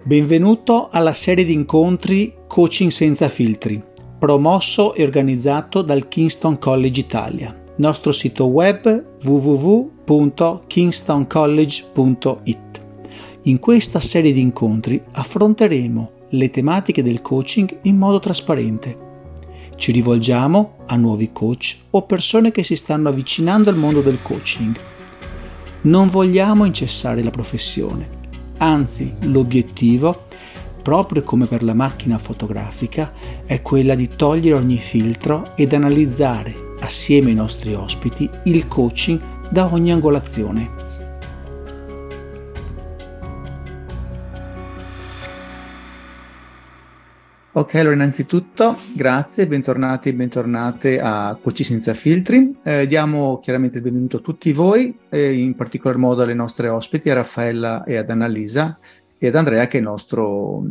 Benvenuto alla serie di incontri Coaching senza filtri, promosso e organizzato dal Kingston College Italia. Nostro sito web www.kingstoncollege.it. In questa serie di incontri affronteremo le tematiche del coaching in modo trasparente. Ci rivolgiamo a nuovi coach o persone che si stanno avvicinando al mondo del coaching. Non vogliamo incessare la professione, anzi l'obiettivo, proprio come per la macchina fotografica, è quella di togliere ogni filtro ed analizzare assieme ai nostri ospiti il coaching da ogni angolazione. Ok, allora innanzitutto grazie, bentornati e bentornate a Coaching senza filtri. Diamo chiaramente il benvenuto a tutti voi, in particolar modo alle nostre ospiti, a Raffaella e ad Annalisa e ad Andrea, che è il nostro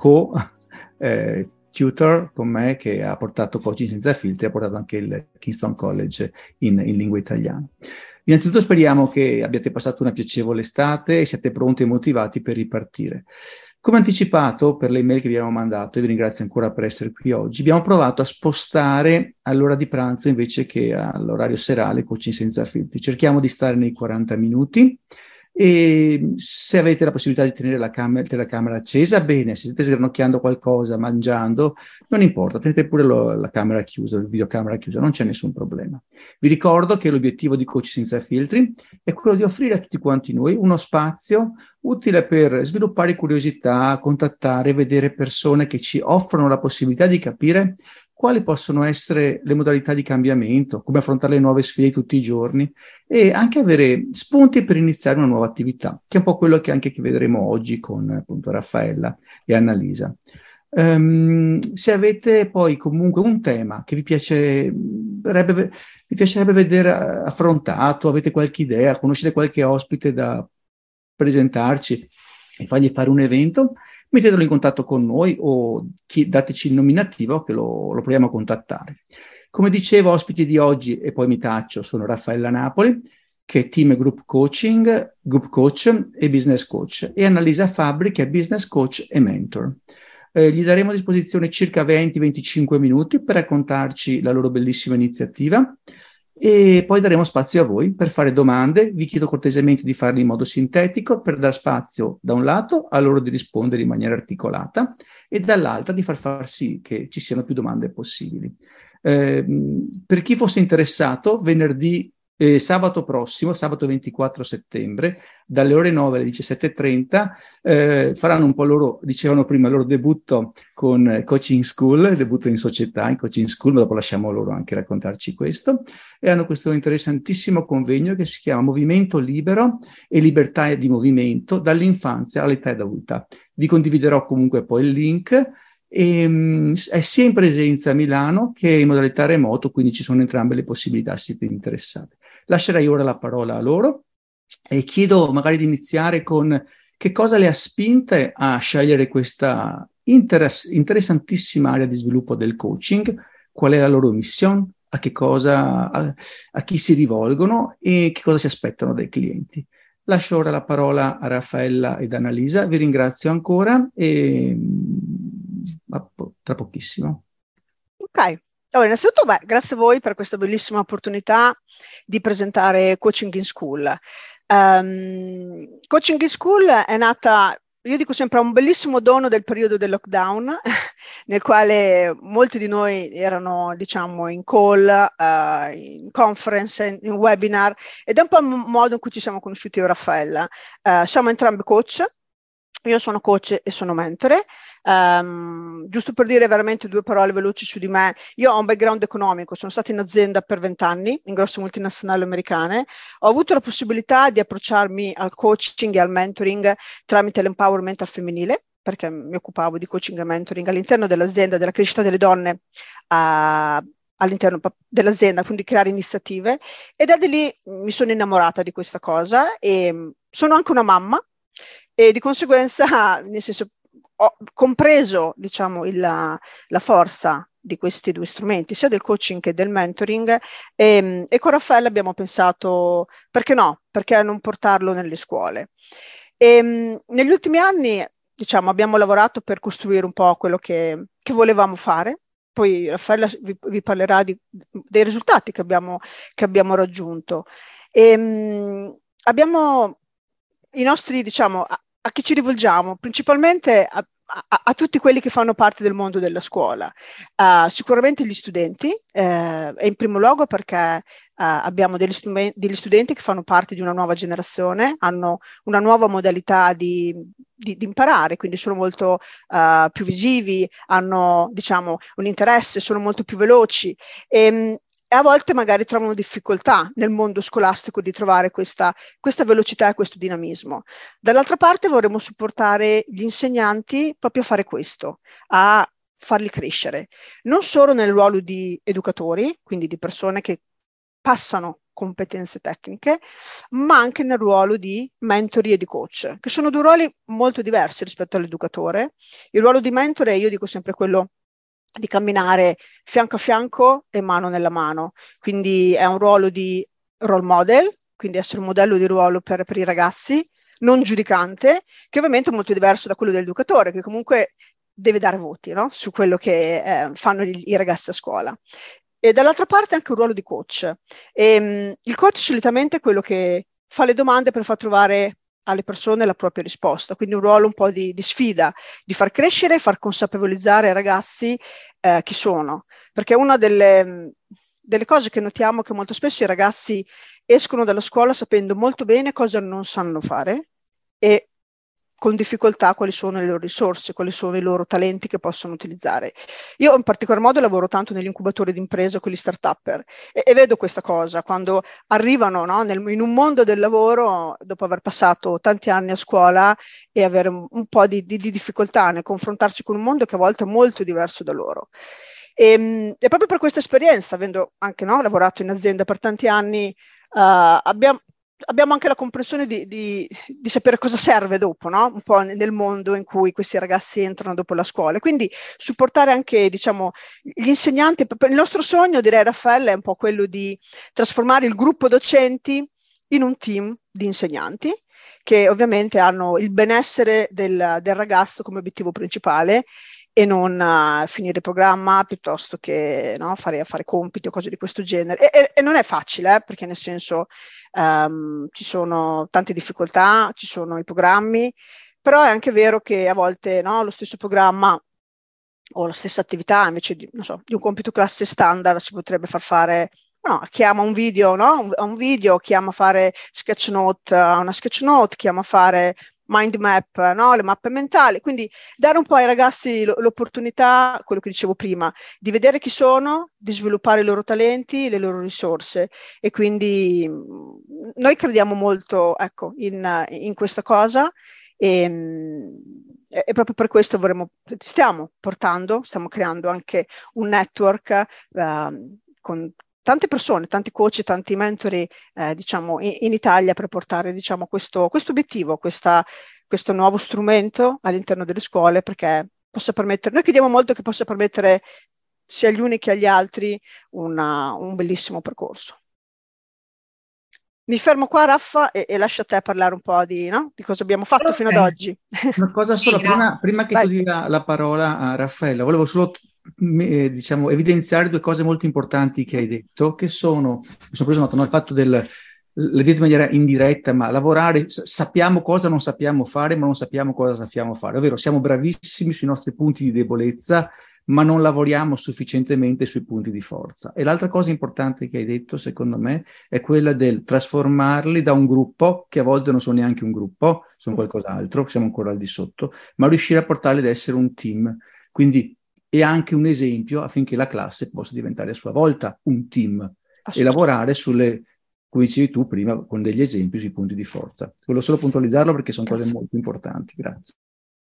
tutor con me, che ha portato Coaching senza filtri, ha portato anche il Kingston College in lingua italiana. Innanzitutto speriamo che abbiate passato una piacevole estate e siate pronti e motivati per ripartire. Come anticipato per le email che vi abbiamo mandato, e vi ringrazio ancora per essere qui oggi, abbiamo provato a spostare all'ora di pranzo invece che all'orario serale Coaching senza filtri. Cerchiamo di stare nei 40 minuti e se avete la possibilità di tenere la telecamera accesa, bene. Se siete sgranocchiando qualcosa, mangiando, non importa, tenete pure la camera chiusa, il videocamera chiusa, non c'è nessun problema. Vi ricordo che l'obiettivo di Coaching senza filtri è quello di offrire a tutti quanti noi uno spazio utile per sviluppare curiosità, contattare, vedere persone che ci offrono la possibilità di capire quali possono essere le modalità di cambiamento, come affrontare le nuove sfide tutti i giorni e anche avere spunti per iniziare una nuova attività, che è un po' quello che vedremo oggi con appunto Raffaella e Annalisa. Se avete poi comunque un tema che vi piacerebbe vedere affrontato, avete qualche idea, conoscete qualche ospite da presentarci e fargli fare un evento, mettetelo in contatto con noi o dateci il nominativo che lo proviamo a contattare. Come dicevo, ospiti di oggi, e poi mi taccio, sono Raffaella Napoli, che è Team Group Coaching, Group Coach e Business Coach, e Annalisa Fabbri, che è Business Coach e Mentor. Gli daremo a disposizione circa 20-25 minuti per raccontarci la loro bellissima iniziativa e poi daremo spazio a voi per fare domande. Vi chiedo cortesemente di farle in modo sintetico per dar spazio da un lato a loro di rispondere in maniera articolata e dall'altra di far sì che ci siano più domande possibili. Per chi fosse interessato, sabato prossimo, sabato 24 settembre, dalle ore 9 alle 17:30, faranno un po' dicevano prima, il loro debutto con Coaching School, debutto in società, in Coaching School, ma dopo lasciamo loro anche raccontarci questo, e hanno questo interessantissimo convegno che si chiama Movimento Libero e Libertà di Movimento dall'infanzia all'età adulta. Vi condividerò comunque poi il link. È sia in presenza a Milano che in modalità remoto, quindi ci sono entrambe le possibilità se siete interessati. Lascerei ora la parola a loro e chiedo magari di iniziare con che cosa le ha spinte a scegliere questa interessantissima area di sviluppo del coaching, qual è la loro missione, a chi si rivolgono e che cosa si aspettano dai clienti. Lascio ora la parola a Raffaella ed Annalisa, vi ringrazio ancora e tra pochissimo. Ok, allora innanzitutto grazie a voi per questa bellissima opportunità di presentare Coaching in School. Coaching in School è nata, io dico sempre, un bellissimo dono del periodo del lockdown, nel quale molti di noi erano, diciamo, in call, in conference, in webinar, ed è un po' il modo in cui ci siamo conosciuti io e Raffaella. Siamo entrambi coach. Io sono coach e sono mentore. Giusto per dire veramente due parole veloci su di me, io ho un background economico, sono stata in azienda per 20 anni, in grosse multinazionali americane. Ho avuto la possibilità di approcciarmi al coaching e al mentoring tramite l'empowerment al femminile, perché mi occupavo di coaching e mentoring all'interno dell'azienda, della crescita delle donne all'interno dell'azienda, quindi creare iniziative, e da lì mi sono innamorata di questa cosa e sono anche una mamma. E di conseguenza, nel senso, ho compreso, diciamo, la forza di questi due strumenti, sia del coaching che del mentoring, e con Raffaella abbiamo pensato, perché no? Perché non portarlo nelle scuole? Negli ultimi anni diciamo, abbiamo lavorato per costruire un po' quello che volevamo fare. Poi Raffaella vi parlerà dei risultati che abbiamo raggiunto. Abbiamo i nostri, diciamo, a chi ci rivolgiamo? Principalmente a tutti quelli che fanno parte del mondo della scuola. Sicuramente gli studenti, e in primo luogo perché abbiamo degli studenti che fanno parte di una nuova generazione, hanno una nuova modalità di imparare, quindi sono molto più visivi, hanno, diciamo, un interesse, sono molto più veloci. E a volte magari trovano difficoltà nel mondo scolastico di trovare questa velocità e questo dinamismo. Dall'altra parte vorremmo supportare gli insegnanti proprio a fare questo, a farli crescere, non solo nel ruolo di educatori, quindi di persone che passano competenze tecniche, ma anche nel ruolo di mentori e di coach, che sono due ruoli molto diversi rispetto all'educatore. Il ruolo di mentore, io dico sempre quello di camminare fianco a fianco e mano nella mano, quindi è un ruolo di role model, quindi essere un modello di ruolo per i ragazzi, non giudicante, che ovviamente è molto diverso da quello dell'educatore, che comunque deve dare voti, no? Su quello che fanno i ragazzi a scuola. E dall'altra parte anche un ruolo di coach. Il coach solitamente è quello che fa le domande per far trovare alle persone la propria risposta, quindi un ruolo un po' di sfida, di far crescere e far consapevolizzare ai ragazzi chi sono. Perché una delle cose che notiamo è che molto spesso i ragazzi escono dalla scuola sapendo molto bene cosa non sanno fare e con difficoltà quali sono le loro risorse, quali sono i loro talenti che possono utilizzare. Io in particolar modo lavoro tanto negli incubatori di impresa con gli start-upper e vedo questa cosa, quando arrivano, no, in un mondo del lavoro, dopo aver passato tanti anni a scuola e avere un po' di difficoltà nel confrontarsi con un mondo che a volte è molto diverso da loro. E proprio per questa esperienza, avendo anche, no, lavorato in azienda per tanti anni, abbiamo anche la comprensione di sapere cosa serve dopo, no? Un po' nel mondo in cui questi ragazzi entrano dopo la scuola. Quindi supportare anche, diciamo, gli insegnanti. Il nostro sogno, direi, Raffaele, è un po' quello di trasformare il gruppo docenti in un team di insegnanti che ovviamente hanno il benessere del ragazzo come obiettivo principale e non finire il programma piuttosto che, no, fare compiti o cose di questo genere. E non è facile, perché nel senso ci sono tante difficoltà, ci sono i programmi, però è anche vero che a volte, no, lo stesso programma o la stessa attività invece di, non so, di un compito classe standard si potrebbe far fare, no, chi ama un video, no? Un video, chi ama fare sketch note, una sketch note, chi ama fare mind map, no? Le mappe mentali. Quindi dare un po' ai ragazzi l'opportunità, quello che dicevo prima, di vedere chi sono, di sviluppare i loro talenti, le loro risorse. E quindi noi crediamo molto, ecco, in questa cosa. E proprio per questo stiamo creando anche un network con tante persone, tanti coach, tanti mentori, diciamo, in Italia per portare, diciamo, questo obiettivo, questo nuovo strumento all'interno delle scuole perché possa permettere, noi chiediamo molto che possa permettere sia agli uni che agli altri un bellissimo percorso. Mi fermo qua, Raffa, e lascio a te parlare un po' no? Di cosa abbiamo fatto fino ad oggi. Una cosa solo, prima che tu dia la parola a Raffaella, volevo solo diciamo, evidenziare due cose molto importanti che hai detto, che sono, mi sono preso nota, no, il fatto l'hai detto in maniera indiretta, ma lavorare, sappiamo cosa non sappiamo fare, ma non sappiamo cosa sappiamo fare, ovvero siamo bravissimi sui nostri punti di debolezza, ma non lavoriamo sufficientemente sui punti di forza. E l'altra cosa importante che hai detto, secondo me, è quella del trasformarli da un gruppo, che a volte non sono neanche un gruppo, sono qualcos'altro, siamo ancora al di sotto, ma riuscire a portarli ad essere un team. Quindi è anche un esempio affinché la classe possa diventare a sua volta un team e lavorare sulle, come dicevi tu prima, con degli esempi sui punti di forza. Volevo solo puntualizzarlo perché sono cose molto importanti. Grazie.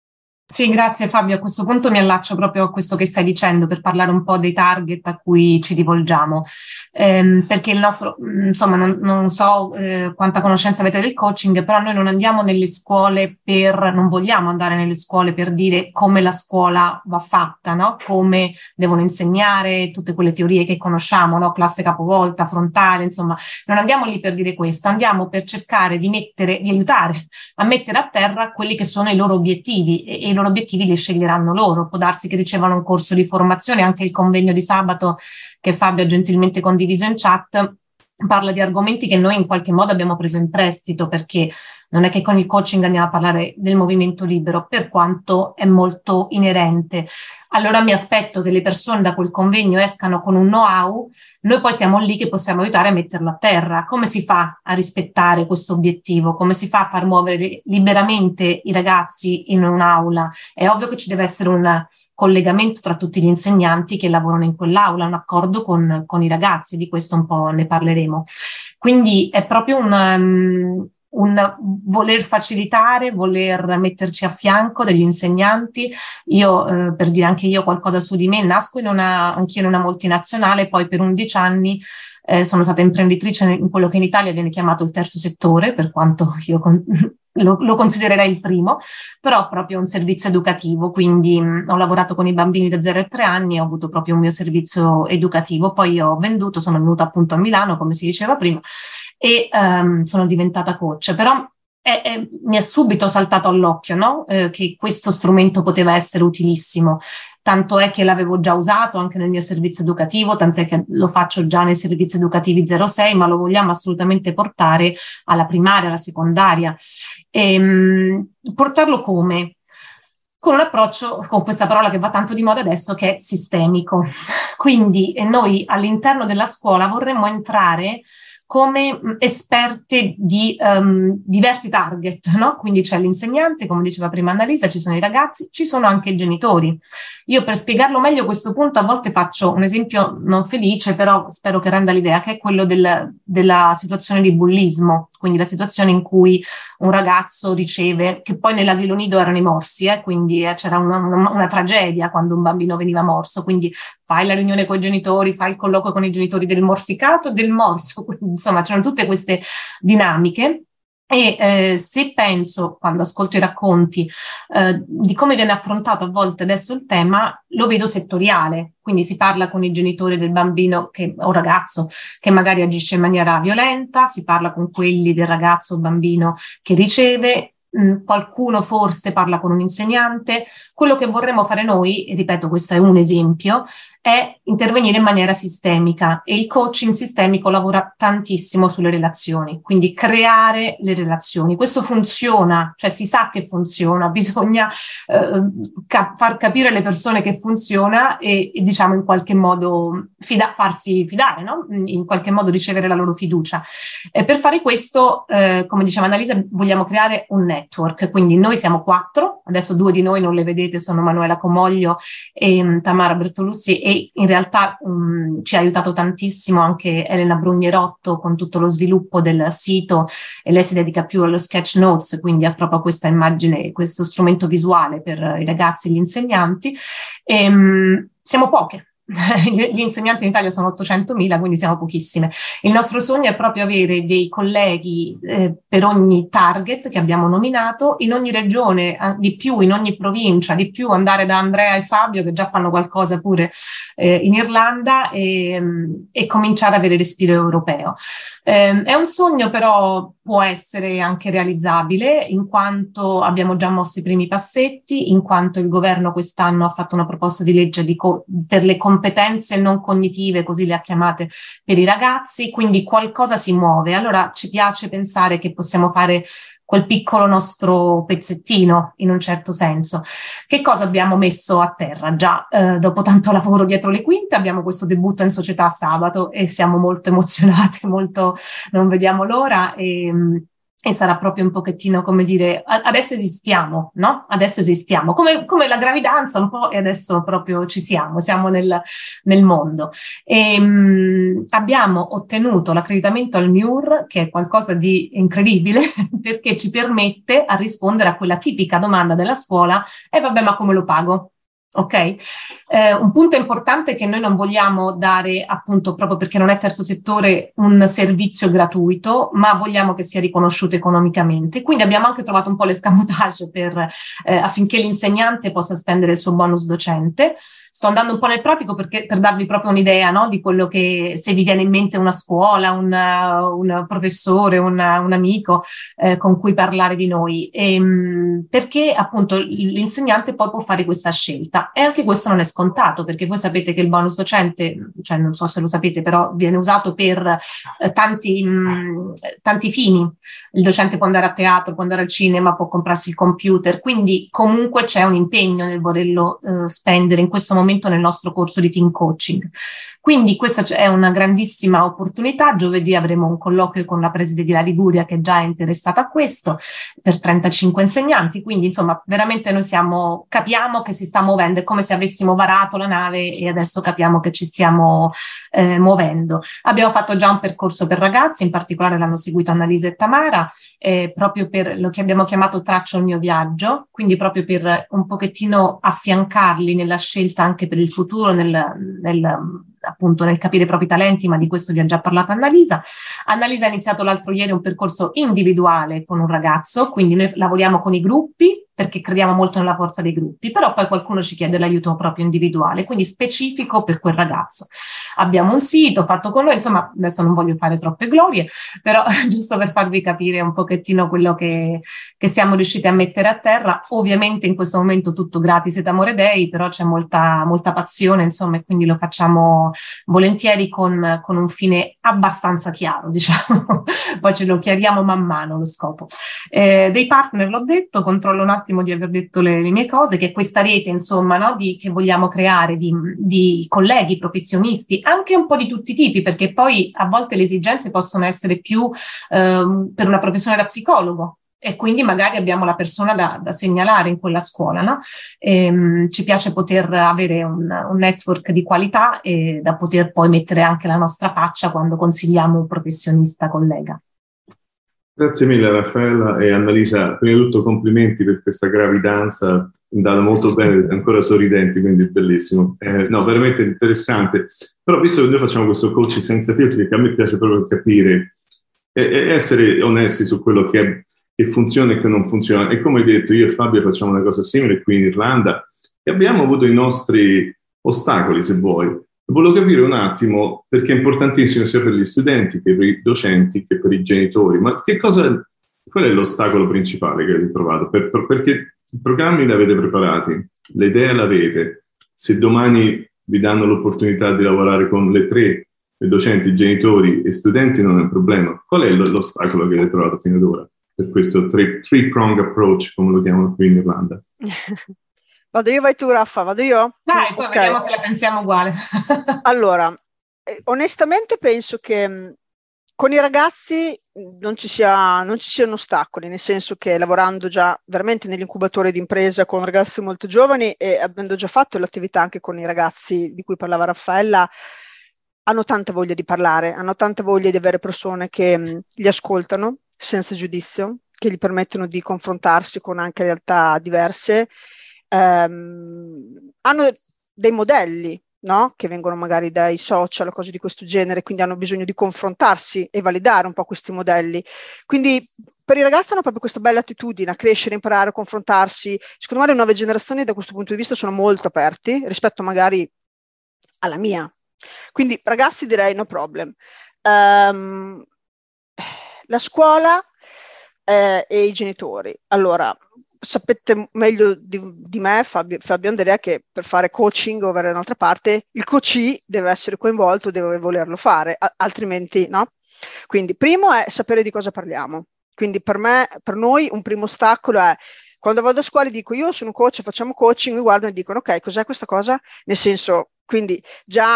Sì, grazie Fabio. A questo punto mi allaccio proprio a questo che stai dicendo per parlare un po' dei target a cui ci rivolgiamo. Perché il nostro, insomma, non so quanta conoscenza avete del coaching, però noi non andiamo nelle scuole non vogliamo andare nelle scuole per dire come la scuola va fatta, no? Come devono insegnare tutte quelle teorie che conosciamo, no? Classe capovolta, frontale, insomma, non andiamo lì per dire questo, andiamo per cercare di aiutare a mettere a terra quelli che sono i loro obiettivi e i loro obiettivi li sceglieranno loro. Può darsi che ricevano un corso di formazione, anche il convegno di sabato che Fabio ha gentilmente condiviso in chat parla di argomenti che noi in qualche modo abbiamo preso in prestito, perché non è che con il coaching andiamo a parlare del movimento libero, per quanto è molto inerente. Allora mi aspetto che le persone da quel convegno escano con un know-how, noi poi siamo lì che possiamo aiutare a metterlo a terra. Come si fa a rispettare questo obiettivo? Come si fa a far muovere liberamente i ragazzi in un'aula? È ovvio che ci deve essere un collegamento tra tutti gli insegnanti che lavorano in quell'aula, un accordo con i ragazzi, di questo un po' ne parleremo. Quindi è proprio un voler facilitare, voler metterci a fianco degli insegnanti. Io, per dire anche io qualcosa su di me, nasco anch'io in una multinazionale, poi per 11 anni sono stata imprenditrice in quello che in Italia viene chiamato il terzo settore, per quanto io lo considererei il primo, però proprio un servizio educativo, quindi ho lavorato con i bambini da 0 a 3 anni e ho avuto proprio un mio servizio educativo, poi ho venduto, sono venuta appunto a Milano, come si diceva prima, e sono diventata coach, però mi è subito saltato all'occhio, no? Che questo strumento poteva essere utilissimo. Tanto è che l'avevo già usato anche nel mio servizio educativo, tant'è che lo faccio già nei servizi educativi 06, ma lo vogliamo assolutamente portare alla primaria, alla secondaria. Portarlo come? Con un approccio, con questa parola che va tanto di moda adesso, che è sistemico. Quindi noi all'interno della scuola vorremmo entrare come esperte di diversi target, no? Quindi c'è l'insegnante, come diceva prima Annalisa, ci sono i ragazzi, ci sono anche i genitori. Io per spiegarlo meglio a questo punto a volte faccio un esempio non felice, però spero che renda l'idea, che è quello della situazione di bullismo, quindi la situazione in cui un ragazzo riceve, che poi nell'asilo nido erano i morsi, quindi c'era una tragedia quando un bambino veniva morso, quindi fai la riunione con i genitori, fai il colloquio con i genitori del morsicato e del morso, quindi, insomma c'erano tutte queste dinamiche. E se penso, quando ascolto i racconti, di come viene affrontato a volte adesso il tema, lo vedo settoriale, quindi si parla con i genitori del bambino o ragazzo che magari agisce in maniera violenta, si parla con quelli del ragazzo o bambino che riceve, qualcuno forse parla con un insegnante. Quello che vorremmo fare noi, e ripeto, questo è un esempio, è intervenire in maniera sistemica, e il coaching sistemico lavora tantissimo sulle relazioni, quindi creare le relazioni. Questo funziona, cioè si sa che funziona, bisogna far capire alle persone che funziona e diciamo in qualche modo farsi fidare, no? In qualche modo ricevere la loro fiducia. Per fare questo, come diceva Annalisa, vogliamo creare un network, quindi noi siamo 4, adesso 2 di noi non le vedete, sono Manuela Comoglio e Tamara Bertolussi, e in realtà ci ha aiutato tantissimo anche Elena Brugnerotto con tutto lo sviluppo del sito, e lei si dedica più allo sketch notes, quindi ha proprio questa immagine, questo strumento visuale per i ragazzi e gli insegnanti. Siamo poche. Gli insegnanti in Italia sono 800.000, quindi siamo pochissime. Il nostro sogno è proprio avere dei colleghi per ogni target che abbiamo nominato, in ogni regione di più, in ogni provincia di più, andare da Andrea e Fabio che già fanno qualcosa pure in Irlanda e cominciare ad avere respiro europeo. È un sogno, però può essere anche realizzabile, in quanto abbiamo già mosso i primi passetti, in quanto il governo quest'anno ha fatto una proposta di legge per le competenze non cognitive, così le ha chiamate, per i ragazzi, quindi qualcosa si muove. Allora ci piace pensare che possiamo fare quel piccolo nostro pezzettino, in un certo senso. Che cosa abbiamo messo a terra? Già, dopo tanto lavoro dietro le quinte, abbiamo questo debutto in società sabato e siamo molto emozionate, non vediamo l'ora. e sarà proprio un pochettino come dire, adesso esistiamo, no? Adesso esistiamo, come la gravidanza un po', e adesso proprio siamo nel mondo. Abbiamo ottenuto l'accreditamento al MIUR, che è qualcosa di incredibile, perché ci permette a rispondere a quella tipica domanda della scuola, vabbè, ma come lo pago? Ok? Un punto importante è che noi non vogliamo dare, appunto, proprio perché non è terzo settore, un servizio gratuito, ma vogliamo che sia riconosciuto economicamente. Quindi abbiamo anche trovato un po' l'escamotage affinché l'insegnante possa spendere il suo bonus docente. Sto andando un po' nel pratico perché per darvi proprio un'idea, no, di quello che, se vi viene in mente una scuola, un professore, un amico con cui parlare di noi, perché appunto l'insegnante poi può fare questa scelta. E anche questo non è scontato, perché voi sapete che il bonus docente, cioè non so se lo sapete, però viene usato per tanti fini. Il docente può andare a teatro, può andare al cinema, può comprarsi il computer, quindi comunque c'è un impegno nel volerlo spendere in questo momento nel nostro corso di team coaching. Quindi questa è una grandissima opportunità. Giovedì avremo un colloquio con la preside della Liguria, che già è interessata a questo, per 35 insegnanti, quindi insomma veramente noi capiamo che si sta muovendo, è come se avessimo varato la nave e adesso capiamo che ci stiamo muovendo. Abbiamo fatto già un percorso per ragazzi, in particolare l'hanno seguito Annalisa e Tamara, proprio per lo che abbiamo chiamato Traccio il mio viaggio, quindi proprio per un pochettino affiancarli nella scelta anche per il futuro, appunto nel capire i propri talenti, ma di questo vi ha già parlato Annalisa. Annalisa ha iniziato l'altro ieri un percorso individuale con un ragazzo, quindi noi lavoriamo con i gruppi perché crediamo molto nella forza dei gruppi, però poi qualcuno ci chiede l'aiuto proprio individuale, quindi specifico per quel ragazzo. Abbiamo un sito fatto con lui, insomma adesso non voglio fare troppe glorie, però giusto per farvi capire un pochettino quello che siamo riusciti a mettere a terra. Ovviamente in questo momento tutto gratis ed amore dei, però c'è molta passione, insomma, e quindi lo facciamo volentieri con un fine abbastanza chiaro, diciamo. Poi ce lo chiariamo man mano lo scopo. Dei partner l'ho detto, controllo un attimo di aver detto le mie cose, che questa rete, insomma, no, che vogliamo creare di colleghi professionisti, anche un po' di tutti i tipi, perché poi a volte le esigenze possono essere più per una professione da psicologo, e quindi magari abbiamo la persona da segnalare in quella scuola, no? Ci piace poter avere un network di qualità e da poter poi mettere anche la nostra faccia quando consigliamo un professionista collega. Grazie mille Raffaella e Annalisa, prima di tutto complimenti per questa gravidanza, è andata molto bene, ancora sorridenti, quindi bellissimo. No, veramente interessante. Però visto che noi facciamo questo coaching senza filtri, che a me piace proprio capire e essere onesti su quello che funziona e che non funziona. E come hai detto, io e Fabio facciamo una cosa simile qui in Irlanda e abbiamo avuto i nostri ostacoli, se vuoi. Volevo capire un attimo, perché è importantissimo sia per gli studenti che per i docenti che per i genitori, ma qual è l'ostacolo principale che avete trovato? Perché i programmi li avete preparati, le idee l'avete, se domani vi danno l'opportunità di lavorare con le tre, i docenti, genitori e studenti, non è un problema. Qual è l'ostacolo che avete trovato fino ad ora per questo three-prong approach, come lo chiamano qui in Irlanda? Vado io, vai tu Raffa, vado io? Dai, poi okay. Vediamo se la pensiamo uguale. Allora, onestamente penso che con i ragazzi non ci siano ostacoli, nel senso che lavorando già veramente nell'incubatore di impresa con ragazzi molto giovani e avendo già fatto l'attività anche con i ragazzi di cui parlava Raffaella, hanno tanta voglia di parlare, hanno tanta voglia di avere persone che li ascoltano senza giudizio, che gli permettono di confrontarsi con anche realtà diverse. Hanno dei modelli, no? Che vengono magari dai social o cose di questo genere, quindi hanno bisogno di confrontarsi e validare un po' questi modelli. Quindi per i ragazzi hanno proprio questa bella attitudine a crescere, imparare, a confrontarsi. Secondo me le nuove generazioni da questo punto di vista sono molto aperti rispetto magari alla mia. Quindi ragazzi direi no problem. La scuola e i genitori. Allora, sapete meglio di me, Fabio e Andrea, che per fare coaching o avere un'altra parte, il coachee deve essere coinvolto, deve volerlo fare, altrimenti no. Quindi primo è sapere di cosa parliamo. Quindi per noi un primo ostacolo è quando vado a scuola e dico io sono coach, facciamo coaching, mi guardano e dicono ok, cos'è questa cosa? Nel senso, quindi già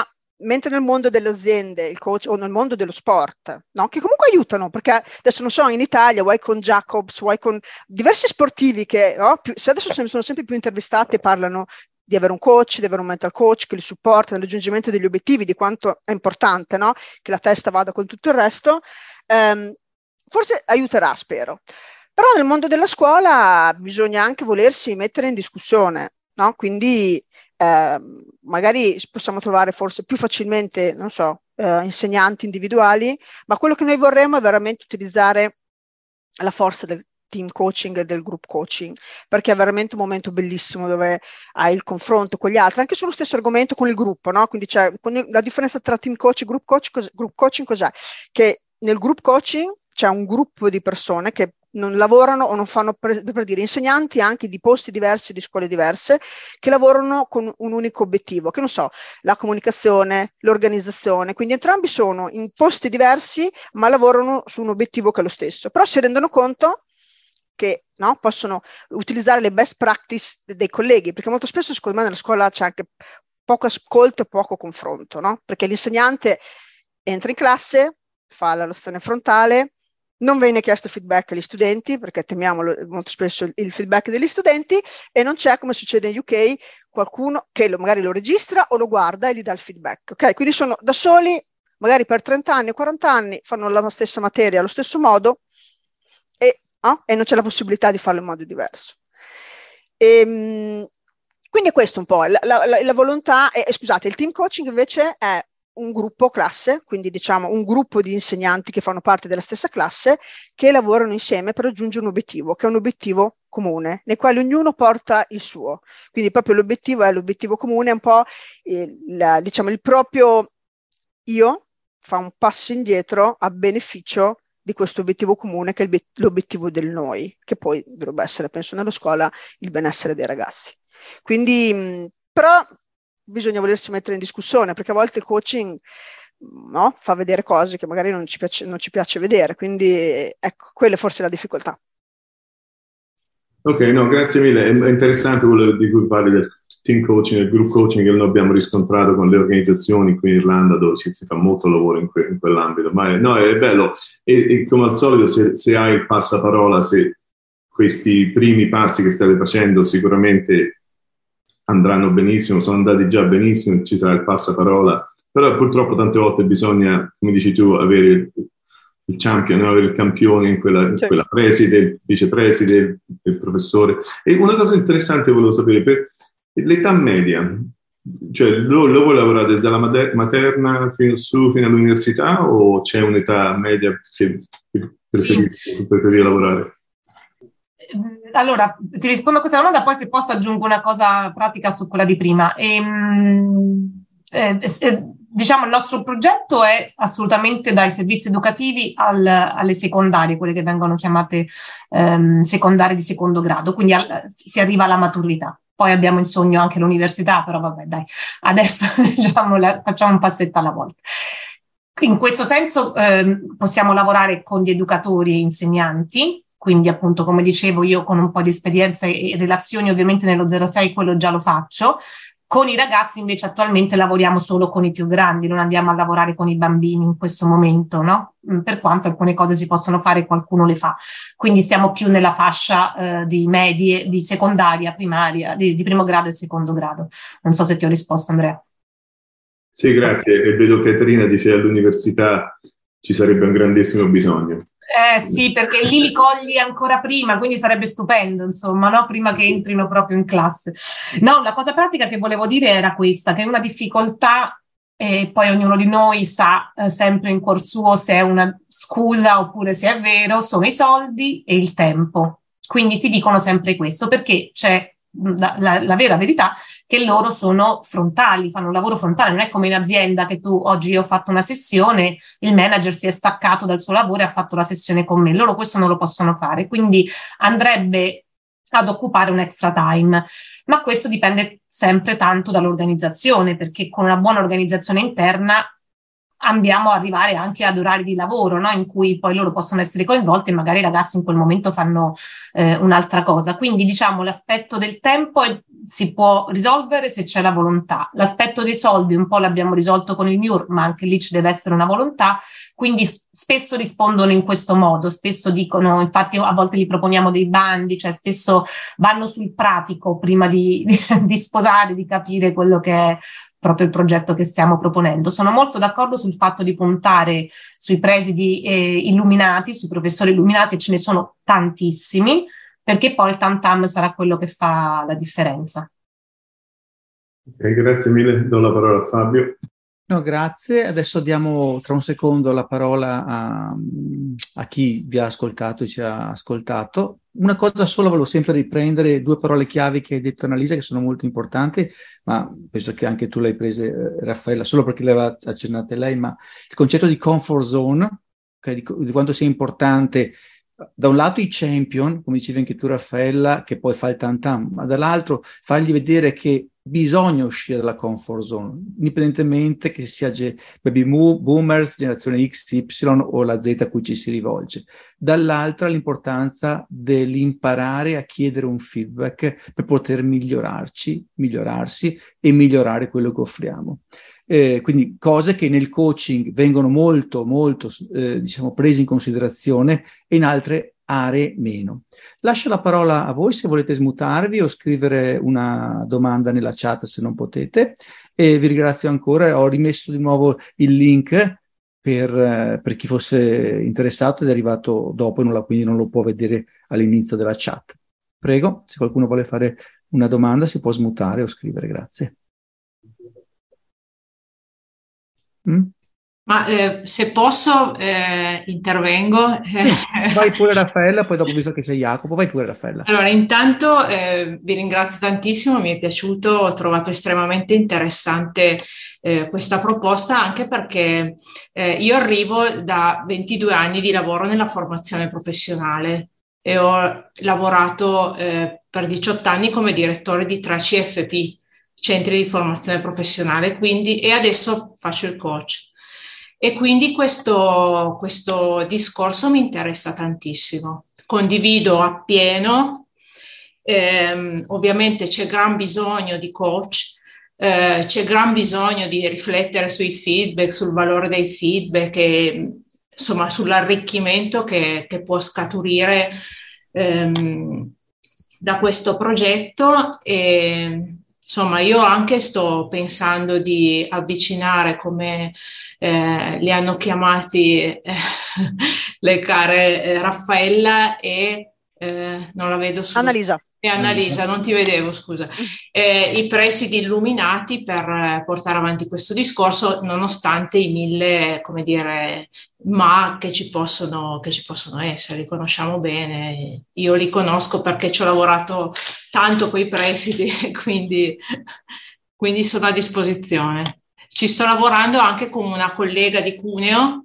mentre nel mondo delle aziende, il coach, o nel mondo dello sport, no? Che comunque aiutano, perché adesso non so, in Italia, vuoi con Jacobs, vuoi con diversi sportivi che, no? Se adesso sono sempre più intervistati e parlano di avere un coach, di avere un mental coach che li supporta nel raggiungimento degli obiettivi, di quanto è importante, no? Che la testa vada con tutto il resto, forse aiuterà, spero. Però nel mondo della scuola bisogna anche volersi mettere in discussione, no? Quindi magari possiamo trovare forse più facilmente, non so, insegnanti individuali, ma quello che noi vorremmo è veramente utilizzare la forza del team coaching e del group coaching, perché è veramente un momento bellissimo dove hai il confronto con gli altri, anche sullo stesso argomento con il gruppo, no? Quindi la differenza tra team coach e group coaching cos'è? Che nel group coaching c'è un gruppo di persone che non lavorano o non fanno, per dire, insegnanti anche di posti diversi, di scuole diverse, che lavorano con un unico obiettivo, che non so, la comunicazione, l'organizzazione, quindi entrambi sono in posti diversi, ma lavorano su un obiettivo che è lo stesso, però si rendono conto che no, possono utilizzare le best practice dei colleghi, perché molto spesso secondo me nella scuola c'è anche poco ascolto e poco confronto, no? Perché l'insegnante entra in classe, fa la lezione frontale, non viene chiesto feedback agli studenti, perché temiamo molto spesso il feedback degli studenti, e non c'è, come succede in UK, qualcuno che magari lo registra o lo guarda e gli dà il feedback. Okay? Quindi sono da soli, magari per 30 anni o 40 anni, fanno la stessa materia allo stesso modo e non c'è la possibilità di farlo in modo diverso. Quindi è questo un po', la volontà, scusate, il team coaching invece è un gruppo classe, quindi diciamo un gruppo di insegnanti che fanno parte della stessa classe, che lavorano insieme per raggiungere un obiettivo, che è un obiettivo comune, nel quale ognuno porta il suo. Quindi proprio l'obiettivo è l'obiettivo comune, è un po' diciamo il proprio io fa un passo indietro a beneficio di questo obiettivo comune, che è l'obiettivo del noi, che poi dovrebbe essere, penso, nella scuola, il benessere dei ragazzi. Quindi, però bisogna volersi mettere in discussione, perché a volte il coaching no, fa vedere cose che magari non ci piace vedere, quindi ecco, quella è forse la difficoltà. Ok, no, grazie mille. È interessante quello di cui parli del team coaching e group coaching, che noi abbiamo riscontrato con le organizzazioni qui in Irlanda, dove si fa molto lavoro in quell'ambito. Ma no, è bello. E come al solito, se hai il passaparola, se questi primi passi che state facendo sicuramente andranno benissimo, sono andati già benissimo, ci sarà il passaparola, però purtroppo tante volte bisogna, come dici tu, avere il champion, avere il campione in quella preside, il vicepreside, il professore. E una cosa interessante volevo sapere, per l'età media, cioè voi lavorate dalla materna fino all'università, o c'è un'età media che preferite lavorare? Allora, ti rispondo a questa domanda, poi se posso aggiungo una cosa pratica su quella di prima. Diciamo, il nostro progetto è assolutamente dai servizi educativi alle secondarie, quelle che vengono chiamate secondarie di secondo grado, quindi si arriva alla maturità. Poi abbiamo in sogno anche l'università, però vabbè, dai, adesso diciamo, facciamo un passetto alla volta. In questo senso possiamo lavorare con gli educatori e insegnanti. Quindi appunto, come dicevo, io con un po' di esperienza e relazioni ovviamente nello 06 quello già lo faccio. Con i ragazzi invece attualmente lavoriamo solo con i più grandi, non andiamo a lavorare con i bambini in questo momento, no? Per quanto alcune cose si possono fare, qualcuno le fa. Quindi stiamo più nella fascia di medie, di secondaria, primaria, di primo grado e secondo grado. Non so se ti ho risposto, Andrea. Sì, grazie. E vedo che Caterina dice all'università ci sarebbe un grandissimo bisogno. Sì, perché lì li cogli ancora prima, quindi sarebbe stupendo, insomma, no? Prima che entrino proprio in classe. No, la cosa pratica che volevo dire era questa, che è una difficoltà, e poi ognuno di noi sa sempre in cuor suo se è una scusa oppure se è vero, sono i soldi e il tempo. Quindi ti dicono sempre questo, perché c'è la vera verità che loro sono frontali, fanno un lavoro frontale, non è come in azienda che tu oggi ho fatto una sessione, il manager si è staccato dal suo lavoro e ha fatto la sessione con me, loro questo non lo possono fare, quindi andrebbe ad occupare un extra time, ma questo dipende sempre tanto dall'organizzazione, perché con una buona organizzazione interna abbiamo arrivare anche ad orari di lavoro, no? In cui poi loro possono essere coinvolti e magari i ragazzi in quel momento fanno un'altra cosa. Quindi diciamo l'aspetto del tempo si può risolvere se c'è la volontà. L'aspetto dei soldi un po' l'abbiamo risolto con il MIUR, ma anche lì ci deve essere una volontà, quindi spesso rispondono in questo modo, spesso dicono, infatti a volte gli proponiamo dei bandi, cioè spesso vanno sul pratico prima di sposare, di capire quello che è proprio il progetto che stiamo proponendo. Sono molto d'accordo sul fatto di puntare sui presidi illuminati, sui professori illuminati, e ce ne sono tantissimi, perché poi il tam-tam sarà quello che fa la differenza. Okay, grazie mille, do la parola a Fabio. No, grazie. Adesso diamo tra un secondo la parola a chi vi ha ascoltato e ci ha ascoltato. Una cosa sola, volevo sempre riprendere 2 parole chiavi che hai detto Annalisa, che sono molto importanti, ma penso che anche tu le hai prese, Raffaella, solo perché le aveva accennate lei, ma il concetto di comfort zone, okay, di quanto sia importante, da un lato i champion, come dicevi anche tu Raffaella, che poi fa il tam-tam, ma dall'altro fargli vedere che bisogna uscire dalla comfort zone, indipendentemente che sia baby boomers, generazione X, Y o la Z a cui ci si rivolge. Dall'altra l'importanza dell'imparare a chiedere un feedback per poter migliorarsi e migliorare quello che offriamo. Quindi cose che nel coaching vengono molto diciamo prese in considerazione e in altre aree meno. Lascio la parola a voi se volete smutarvi o scrivere una domanda nella chat se non potete, e vi ringrazio ancora. Ho rimesso di nuovo il link per chi fosse interessato ed è arrivato dopo e quindi non lo può vedere all'inizio della chat. Prego, se qualcuno vuole fare una domanda si può smutare o scrivere, grazie. Ma se posso intervengo. Vai pure Raffaella, poi dopo, visto che c'è Jacopo, vai pure Raffaella. Allora, intanto vi ringrazio tantissimo, mi è piaciuto, ho trovato estremamente interessante questa proposta, anche perché io arrivo da 22 anni di lavoro nella formazione professionale e ho lavorato per 18 anni come direttore di 3 CFP, centri di formazione professionale, e adesso faccio il coach. E quindi questo discorso mi interessa tantissimo. Condivido appieno, ovviamente c'è gran bisogno di coach, c'è gran bisogno di riflettere sui feedback, sul valore dei feedback e insomma sull'arricchimento che può scaturire da questo progetto. E insomma io anche sto pensando di avvicinare, come li hanno chiamati le care Raffaella e non la vedo, scusa. Annalisa. E Annalisa, non ti vedevo, scusa. I presidi illuminati per portare avanti questo discorso, nonostante i 1000, come dire, ma che ci possono essere, li conosciamo bene. Io li conosco perché ci ho lavorato tanto coi presidi, quindi sono a disposizione. Ci sto lavorando anche con una collega di Cuneo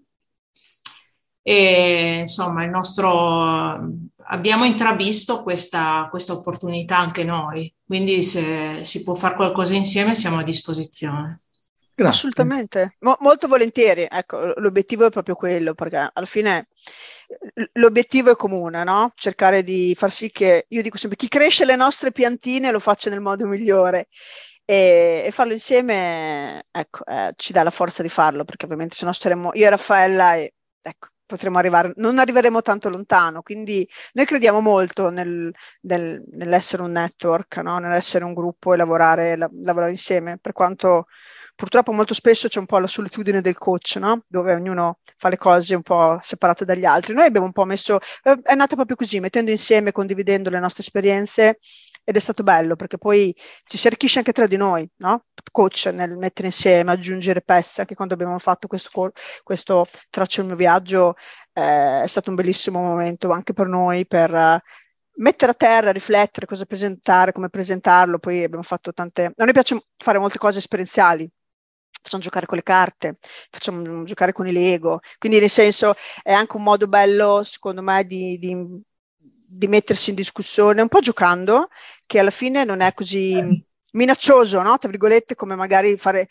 e insomma abbiamo intravisto questa opportunità anche noi, quindi se si può fare qualcosa insieme siamo a disposizione. Grazie. Assolutamente, molto volentieri. Ecco, l'obiettivo è proprio quello, perché alla fine l'obiettivo è comune, no? Cercare di far sì che, io dico sempre, chi cresce le nostre piantine lo faccia nel modo migliore. E farlo insieme, ecco, ci dà la forza di farlo, perché ovviamente se no saremmo io e Raffaella e ecco, non arriveremo tanto lontano. Quindi noi crediamo molto nell'essere un network, no? Nell'essere un gruppo e lavorare insieme, per quanto purtroppo molto spesso c'è un po' la solitudine del coach, no? Dove ognuno fa le cose un po' separato dagli altri. Noi abbiamo un po' è nata proprio così, mettendo insieme, condividendo le nostre esperienze. Ed è stato bello perché poi ci si arricchisce anche tra di noi, no? Coach, nel mettere insieme, aggiungere pezzi. Anche quando abbiamo fatto questo Traccio il mio viaggio, è stato un bellissimo momento anche per noi, per mettere a terra, riflettere cosa presentare, come presentarlo. Poi abbiamo fatto a noi piace fare molte cose esperienziali. Facciamo giocare con le carte, facciamo giocare con i Lego. Quindi nel senso è anche un modo bello, secondo me, di mettersi in discussione, un po' giocando, che alla fine non è così minaccioso, no? Tra virgolette, come magari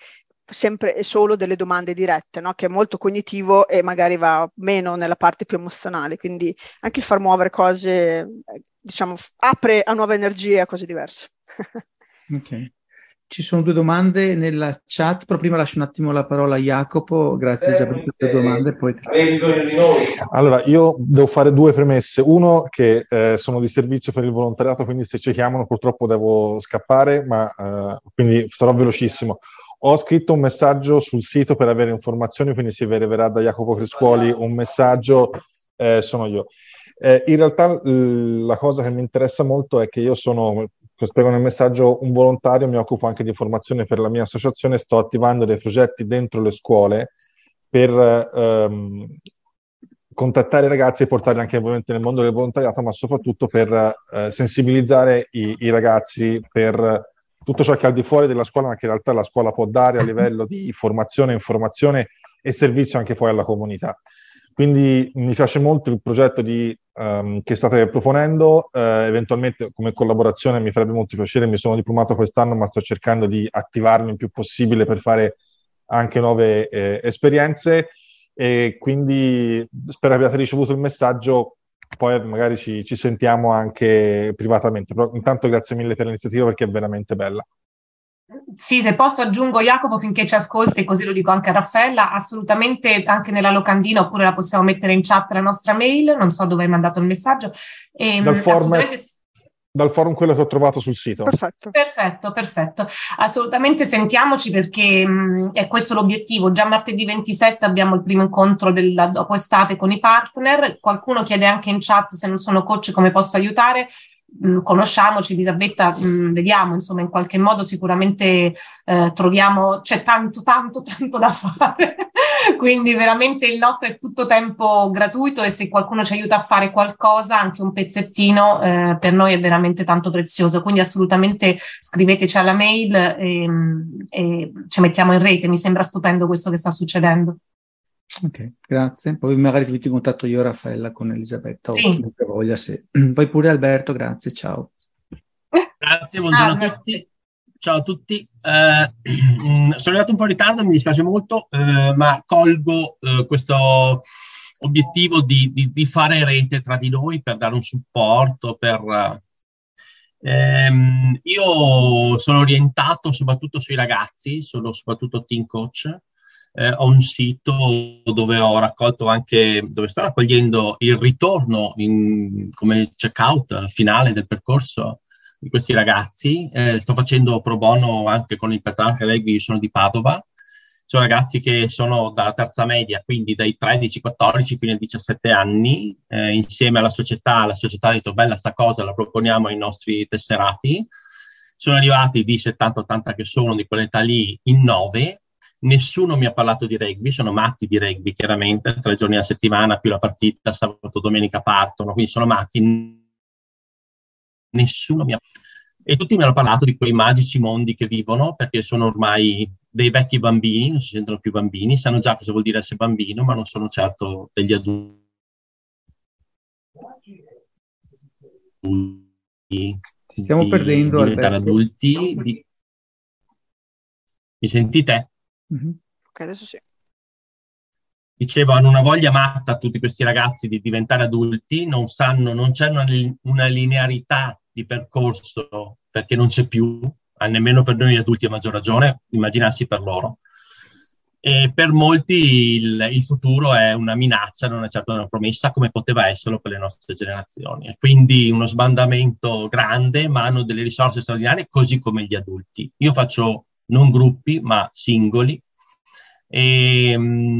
sempre e solo delle domande dirette, no? Che è molto cognitivo e magari va meno nella parte più emozionale, quindi anche il far muovere cose, diciamo, apre a nuove energie, a cose diverse. Ok. Ci sono 2 domande nella chat, però prima lascio un attimo la parola a Jacopo. Grazie Elisabetta per le domande. Poi... Allora, io devo fare 2 premesse. Uno, che sono di servizio per il volontariato, quindi se ci chiamano purtroppo devo scappare, ma quindi sarò velocissimo. Ho scritto un messaggio sul sito per avere informazioni, quindi si arriverà da Jacopo Criscuoli un messaggio, sono io. In realtà la cosa che mi interessa molto è che io sono, spiego nel messaggio, un volontario, mi occupo anche di formazione per la mia associazione, sto attivando dei progetti dentro le scuole per contattare i ragazzi e portarli anche ovviamente nel mondo del volontariato, ma soprattutto per sensibilizzare i ragazzi per tutto ciò che è al di fuori della scuola, ma che in realtà la scuola può dare a livello di formazione, informazione e servizio anche poi alla comunità. Quindi mi piace molto il progetto che state proponendo, eventualmente come collaborazione mi farebbe molto piacere, mi sono diplomato quest'anno ma sto cercando di attivarmi il più possibile per fare anche nuove esperienze e quindi spero abbiate ricevuto il messaggio, poi magari ci sentiamo anche privatamente, però intanto grazie mille per l'iniziativa perché è veramente bella. Sì, se posso aggiungo Jacopo finché ci ascolti, così lo dico anche a Raffaella, assolutamente anche nella locandina, oppure la possiamo mettere in chat la nostra mail, non so dove hai mandato il messaggio. Dal forum quello che ho trovato sul sito. Perfetto. Assolutamente sentiamoci perché è questo l'obiettivo. Già martedì 27 abbiamo il primo incontro della dopo estate con i partner. Qualcuno chiede anche in chat se non sono coach come posso aiutare. Conosciamoci, Elisabetta, vediamo, insomma, in qualche modo sicuramente troviamo, c'è tanto da fare, quindi veramente il nostro è tutto tempo gratuito e se qualcuno ci aiuta a fare qualcosa, anche un pezzettino, per noi è veramente tanto prezioso, quindi assolutamente scriveteci alla mail e ci mettiamo in rete, mi sembra stupendo questo che sta succedendo. Ok, grazie. Poi magari ti metto in contatto io, Raffaella, con Elisabetta, sì. O chiunque voglia. Se... Poi pure Alberto, grazie, ciao. Grazie, buongiorno a tutti. Grazie. Ciao a tutti. Sono arrivato un po' in ritardo, mi dispiace molto, ma colgo questo obiettivo di fare rete tra di noi per dare un supporto, io sono orientato soprattutto sui ragazzi, sono soprattutto team coach. Ho un sito dove ho raccolto anche, dove sto raccogliendo il ritorno come checkout finale del percorso di questi ragazzi. Sto facendo pro bono anche con il Petrarca Rugby, sono di Padova. Sono ragazzi che sono dalla terza media, quindi dai 13-14 fino ai 17 anni, insieme alla società ha detto bella sta cosa, la proponiamo ai nostri tesserati. Sono arrivati di 70-80 che sono di quell'età lì in 9. Nessuno mi ha parlato di rugby, sono matti di rugby chiaramente, 3 giorni alla settimana più la partita, sabato, domenica partono, quindi sono matti, nessuno mi ha... E tutti mi hanno parlato di quei magici mondi che vivono, perché sono ormai dei vecchi bambini, non si sentono più bambini, sanno già cosa vuol dire essere bambino, ma non sono certo degli adulti. Stiamo perdendo diventare adulti. Mi sentite? Mm-hmm. Ok, adesso sì. Dicevo, hanno una voglia matta tutti questi ragazzi di diventare adulti, non c'è una linearità di percorso perché non c'è più, nemmeno per noi adulti a maggior ragione, immaginarsi per loro. E per molti il futuro è una minaccia, non è certo una promessa come poteva esserlo per le nostre generazioni. E quindi uno sbandamento grande, ma hanno delle risorse straordinarie, così come gli adulti. Io faccio non gruppi, ma singoli. Se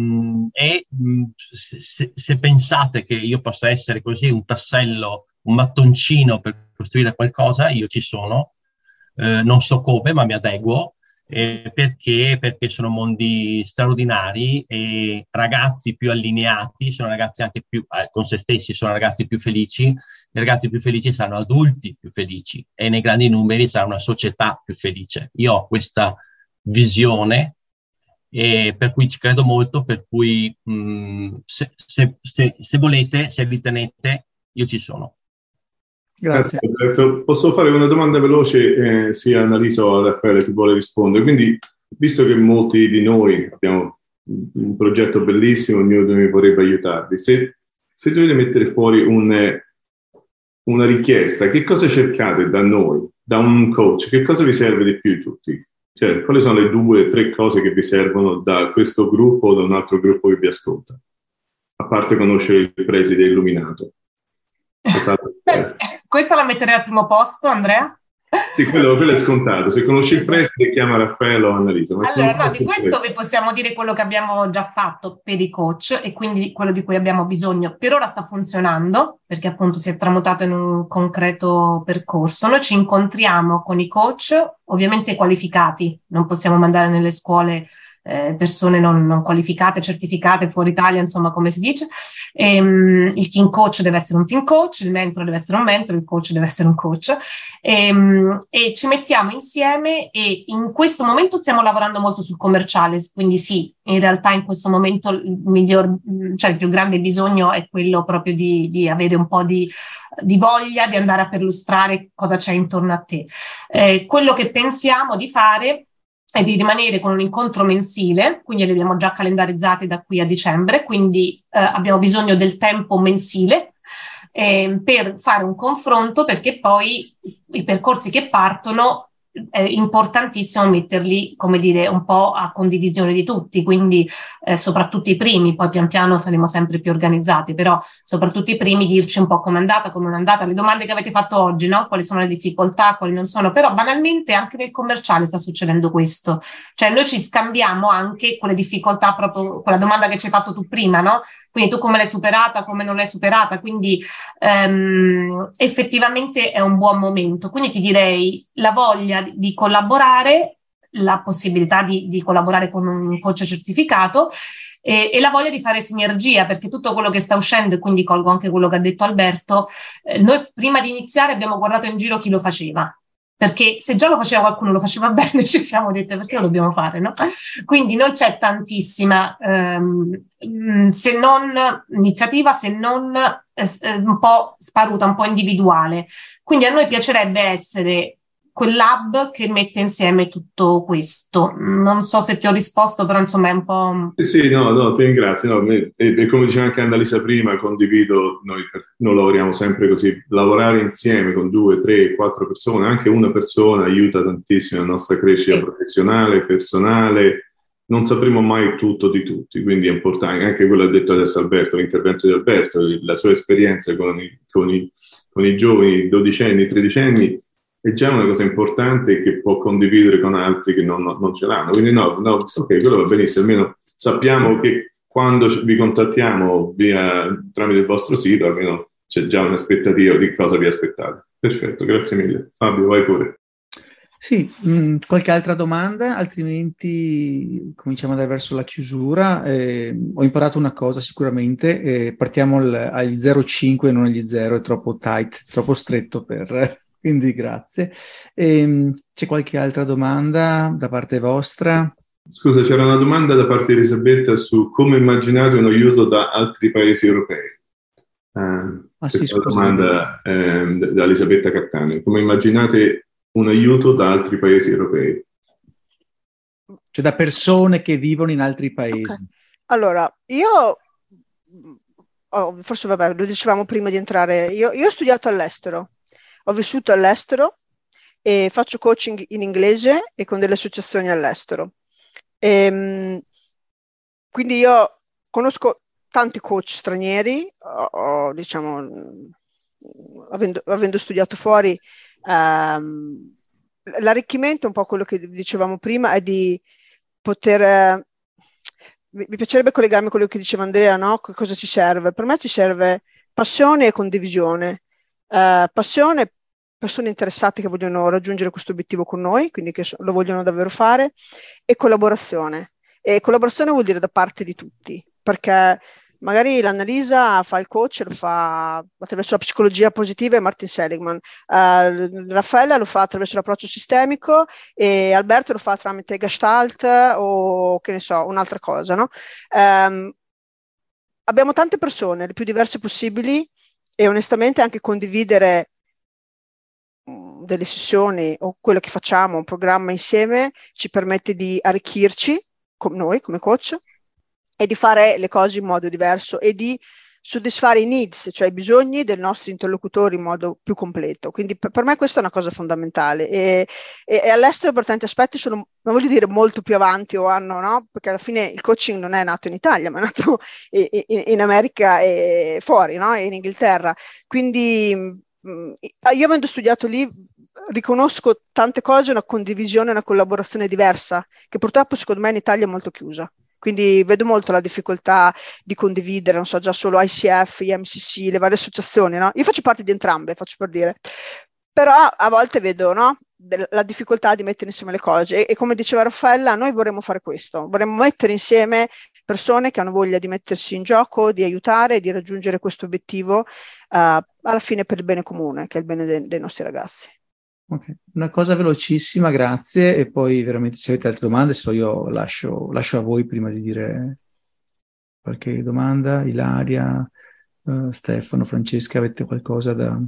pensate che io possa essere così un tassello, un mattoncino per costruire qualcosa, io ci sono. Non so come, ma mi adeguo. Perché sono mondi straordinari e ragazzi più allineati sono ragazzi anche più con se stessi, sono ragazzi più felici. I ragazzi più felici saranno adulti più felici e nei grandi numeri sarà una società più felice. Io ho questa visione e per cui ci credo molto, per cui se volete, se vi tenete, io ci sono. Grazie. Posso fare una domanda veloce sia a Annalisa o a Raffaele che vuole rispondere? Quindi visto che molti di noi abbiamo un progetto bellissimo, ognuno di noi vorrebbe aiutarvi, se dovete mettere fuori una richiesta, che cosa cercate da noi, da un coach? Che cosa vi serve di più di tutti? Cioè, quali sono le 2 o 3 cose che vi servono da questo gruppo o da un altro gruppo che vi ascolta? A parte conoscere il preside illuminato. Questa la metterei al primo posto, Andrea? Sì, quello è scontato. Se conosci il preside, chiama Raffaele o Annalisa. Allora, di questo vi possiamo dire quello che abbiamo già fatto per i coach e quindi quello di cui abbiamo bisogno. Per ora sta funzionando, perché appunto si è tramutato in un concreto percorso. Noi ci incontriamo con i coach, ovviamente qualificati, non possiamo mandare nelle scuole persone non qualificate, certificate, fuori Italia, insomma, come si dice. Il team coach deve essere un team coach, il mentore deve essere un mentore, il coach deve essere un coach. E ci mettiamo insieme e in questo momento stiamo lavorando molto sul commerciale, quindi sì, in realtà in questo momento il più grande bisogno è quello proprio di avere un po' di voglia di andare a perlustrare cosa c'è intorno a te. Quello che pensiamo di fare è di rimanere con un incontro mensile, quindi li abbiamo già calendarizzati da qui a dicembre, quindi abbiamo bisogno del tempo mensile per fare un confronto, perché poi i percorsi che partono è importantissimo metterli, come dire, un po' a condivisione di tutti, quindi soprattutto i primi, poi pian piano saremo sempre più organizzati, però soprattutto i primi dirci un po' com'è andata, come non è andata, le domande che avete fatto oggi, no? Quali sono le difficoltà, quali non sono, però banalmente anche nel commerciale sta succedendo questo, cioè noi ci scambiamo anche con le difficoltà, proprio quella domanda che ci hai fatto tu prima, no? Quindi tu come l'hai superata, come non l'hai superata, quindi effettivamente è un buon momento, quindi ti direi la voglia di collaborare, la possibilità di collaborare con un coach certificato e la voglia di fare sinergia, perché tutto quello che sta uscendo, e quindi colgo anche quello che ha detto Alberto, noi prima di iniziare abbiamo guardato in giro chi lo faceva, perché se già lo faceva qualcuno, lo faceva bene, ci siamo dette perché lo dobbiamo fare, no? Quindi non c'è tantissima se non iniziativa, se non un po' sparuta, un po' individuale. Quindi a noi piacerebbe essere quell'hub che mette insieme tutto questo. Non so se ti ho risposto, però insomma è un po'... Sì, no, ti ringrazio. No, e come diceva anche Annalisa prima, condivido, noi lavoriamo sempre così, lavorare insieme con 2, 3, 4 persone, anche una persona aiuta tantissimo la nostra crescita professionale, personale, non sapremo mai tutto di tutti, quindi è importante, anche quello che ha detto adesso Alberto, l'intervento di Alberto, la sua esperienza con i giovani, 12enni, 13enni, è già una cosa importante che può condividere con altri che non ce l'hanno. Quindi no, ok, quello va benissimo, almeno sappiamo che quando vi contattiamo tramite il vostro sito, almeno c'è già un'aspettativa di cosa vi aspettate. Perfetto, grazie mille. Fabio, vai pure. Sì, qualche altra domanda? Altrimenti cominciamo ad andare verso la chiusura. Ho imparato una cosa sicuramente, partiamo agli 0,5 e non agli 0, è troppo tight, troppo stretto per... Quindi grazie. C'è qualche altra domanda da parte vostra? Scusa, c'era una domanda da parte di Elisabetta su come immaginate un aiuto da altri paesi europei. Questa è una domanda da Elisabetta Cattaneo. Come immaginate un aiuto da altri paesi europei? Cioè da persone che vivono in altri paesi. Okay. Allora, io... forse vabbè, lo dicevamo prima di entrare. Io ho studiato all'estero. Ho vissuto all'estero e faccio coaching in inglese e con delle associazioni all'estero. Quindi io conosco tanti coach stranieri, diciamo, avendo studiato fuori, l'arricchimento, un po' quello che dicevamo prima, è di poter... mi piacerebbe collegarmi a quello che diceva Andrea, no? Cosa ci serve? Per me ci serve passione e condivisione. Passione, persone interessate che vogliono raggiungere questo obiettivo con noi, quindi che lo vogliono davvero fare, e collaborazione. E collaborazione vuol dire da parte di tutti, perché magari l'Annalisa fa il coach, lo fa attraverso la psicologia positiva e Martin Seligman, Raffaella lo fa attraverso l'approccio sistemico e Alberto lo fa tramite Gestalt o che ne so, un'altra cosa, no? Abbiamo tante persone, le più diverse possibili, e onestamente anche condividere delle sessioni o quello che facciamo, un programma insieme, ci permette di arricchirci, noi come coach, e di fare le cose in modo diverso e di soddisfare i needs, cioè i bisogni del nostro interlocutore in modo più completo. Quindi per me questa è una cosa fondamentale e all'estero per tanti aspetti sono, non voglio dire molto più avanti o hanno, no? Perché alla fine il coaching non è nato in Italia, ma è nato in America e fuori, no? E in Inghilterra. Quindi io avendo studiato lì riconosco tante cose, una condivisione, una collaborazione diversa, che purtroppo secondo me in Italia è molto chiusa. Quindi vedo molto la difficoltà di condividere, non so, già solo ICF, IMCC, le varie associazioni, no? Io faccio parte di entrambe, faccio per dire. Però a volte vedo, no? La difficoltà di mettere insieme le cose. E come diceva Raffaella, noi vorremmo fare questo. Vorremmo mettere insieme persone che hanno voglia di mettersi in gioco, di aiutare, di raggiungere questo obiettivo alla fine per il bene comune, che è il bene dei nostri ragazzi. Okay. Una cosa velocissima, grazie, e poi veramente se avete altre domande, io lascio a voi prima di dire qualche domanda. Ilaria, Stefano, Francesca, avete qualcosa da...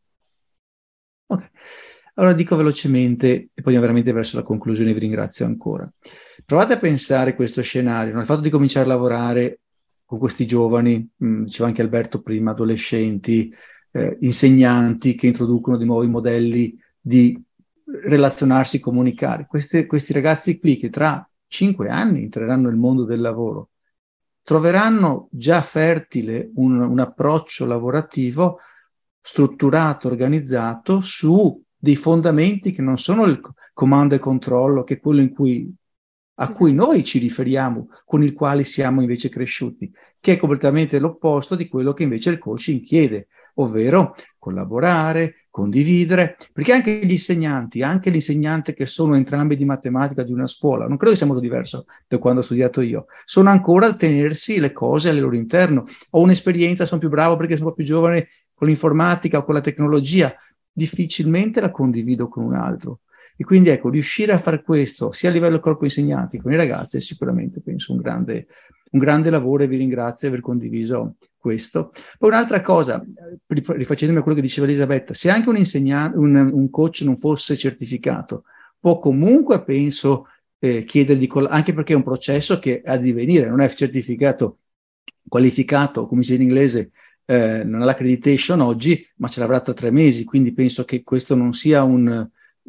Ok, allora dico velocemente e poi andiamo veramente verso la conclusione, vi ringrazio ancora. Provate a pensare questo scenario, no? Il fatto di cominciare a lavorare con questi giovani, diceva anche Alberto prima, adolescenti, insegnanti che introducono di nuovi modelli di relazionarsi, comunicare. Questi ragazzi qui che tra 5 anni entreranno nel mondo del lavoro troveranno già fertile un approccio lavorativo strutturato, organizzato su dei fondamenti che non sono il comando e controllo, che è quello a cui noi ci riferiamo, con il quale siamo invece cresciuti, che è completamente l'opposto di quello che invece il coaching chiede, ovvero collaborare, condividere, perché anche gli insegnanti, anche l'insegnante che sono entrambi di matematica di una scuola, non credo che sia molto diverso da quando ho studiato io, sono ancora a tenersi le cose al loro interno. Ho un'esperienza, sono più bravo perché sono più giovane con l'informatica o con la tecnologia, difficilmente la condivido con un altro. E quindi ecco, riuscire a fare questo sia a livello corpo insegnanti con i ragazzi è sicuramente, penso, un grande lavoro, e vi ringrazio di aver condiviso questo. Poi un'altra cosa, rifacendomi a quello che diceva Elisabetta, se anche un coach non fosse certificato, può comunque, penso, chiedergli, anche perché è un processo che ha di venire, non è certificato, qualificato, come si dice in inglese, non ha l'accreditation oggi, ma ce l'avrà tra 3 mesi, quindi penso che questo non sia un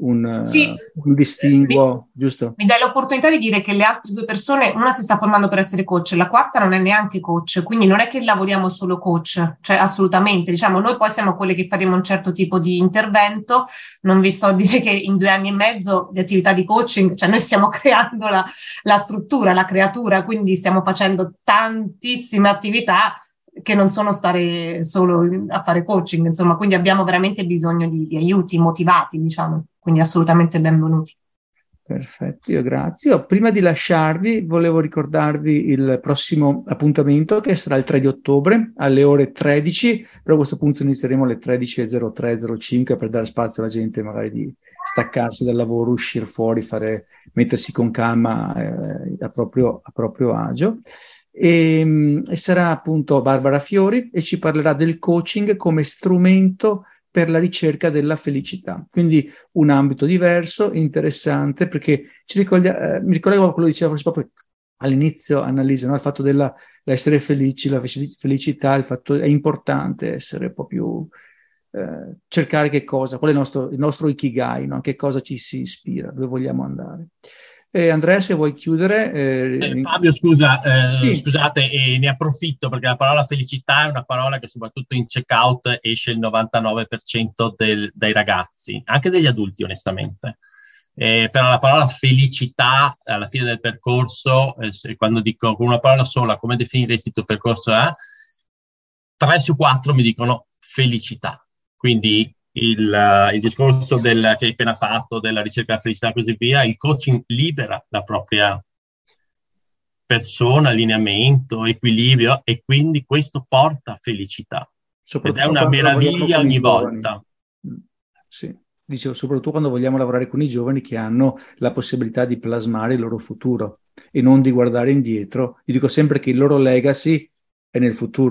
distinguo, giusto? Mi dai l'opportunità di dire che le altre 2 persone, una si sta formando per essere coach, la quarta non è neanche coach, quindi non è che lavoriamo solo coach, cioè assolutamente, diciamo, noi poi siamo quelle che faremo un certo tipo di intervento, non vi sto a dire che in 2 anni e mezzo di attività di coaching, cioè noi stiamo creando la struttura, la creatura, quindi stiamo facendo tantissime attività che non sono stare solo a fare coaching, insomma, quindi abbiamo veramente bisogno di aiuti motivati, diciamo, quindi assolutamente benvenuti. Perfetto, io grazie. Io, prima di lasciarvi, volevo ricordarvi il prossimo appuntamento, che sarà il 3 di ottobre alle ore 13, però a questo punto inizieremo alle 13.03-05 per dare spazio alla gente magari di staccarsi dal lavoro, uscire fuori, mettersi con calma a proprio agio. E sarà appunto Barbara Fiori e ci parlerà del coaching come strumento per la ricerca della felicità. Quindi un ambito diverso, interessante, perché mi ricollego a quello che diceva proprio all'inizio Annalisa, no? Il fatto dell'essere felici, la felicità, il fatto è importante essere un po' più cercare che cosa, qual è il nostro ikigai, no? Che cosa ci si ispira, dove vogliamo andare. Andrea, se vuoi chiudere. Fabio, scusa, sì. Scusate, ne approfitto perché la parola felicità è una parola che soprattutto in checkout esce il 99% dai ragazzi, anche degli adulti onestamente. Però la parola felicità alla fine del percorso, quando dico con una parola sola come definiresti il tuo percorso, 3 su 4 mi dicono felicità. Quindi il discorso che hai appena fatto della ricerca della felicità e così via, il coaching libera la propria persona, allineamento, equilibrio, e quindi questo porta felicità. Ed è una meraviglia ogni volta. Sì, dicevo, soprattutto quando vogliamo lavorare con i giovani che hanno la possibilità di plasmare il loro futuro e non di guardare indietro. Io dico sempre che il loro legacy è nel futuro,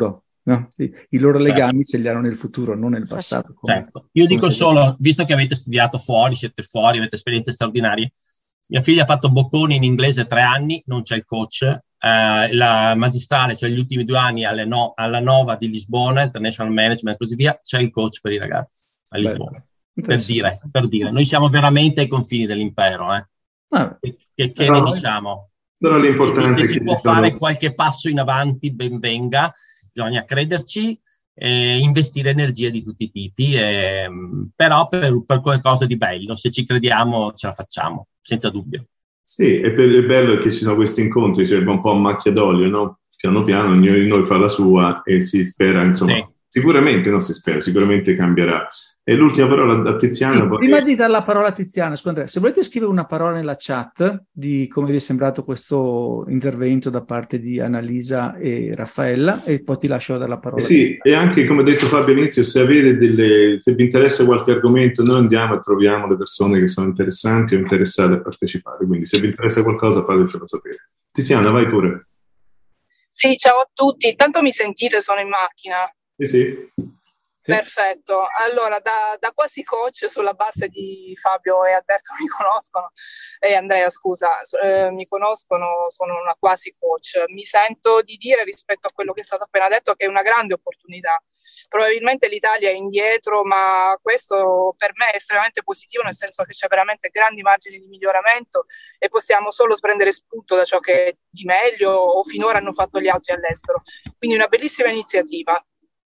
no? I loro legami ce li hanno nel futuro, non nel passato. Certo. Io dico solo, visto che avete studiato fuori, siete fuori, avete esperienze straordinarie, mia figlia ha fatto Bocconi in inglese 3 anni, non c'è il coach, la magistrale, cioè gli ultimi 2 anni alla Nova di Lisbona, International Management e così via, c'è il coach per i ragazzi a Lisbona. Per dire, noi siamo veramente ai confini dell'impero, che ne diciamo? Però l'importante se si può fare qualche passo in avanti, ben venga, bisogna crederci e investire energie di tutti i tipi, però per qualcosa di bello, se ci crediamo ce la facciamo, senza dubbio. Sì, e il bello è che ci sono questi incontri, cioè un po' a macchia d'olio, no? Piano piano ognuno di noi fa la sua e si spera, insomma, sicuramente non si spera, sicuramente cambierà. E l'ultima parola a Tiziana. Sì, prima di dare la parola a Tiziana, scusa Andrea, se volete scrivere una parola nella chat di come vi è sembrato questo intervento da parte di Annalisa e Raffaella, e poi ti lascio dare la parola. Sì, e anche come ha detto Fabio all'inizio, se vi interessa qualche argomento, noi andiamo e troviamo le persone che sono interessanti o interessate a partecipare, quindi se vi interessa qualcosa fatecelo sapere. Tiziana, vai pure. Sì, ciao a tutti, intanto mi sentite? Sono in macchina. Sì. Perfetto, allora da quasi coach, sulla base di Fabio e Alberto mi conoscono, e Andrea scusa, mi conoscono, sono una quasi coach. Mi sento di dire rispetto a quello che è stato appena detto che è una grande opportunità. Probabilmente l'Italia è indietro, ma questo per me è estremamente positivo, nel senso che c'è veramente grandi margini di miglioramento e possiamo solo prendere spunto da ciò che di meglio o finora hanno fatto gli altri all'estero. Quindi una bellissima iniziativa.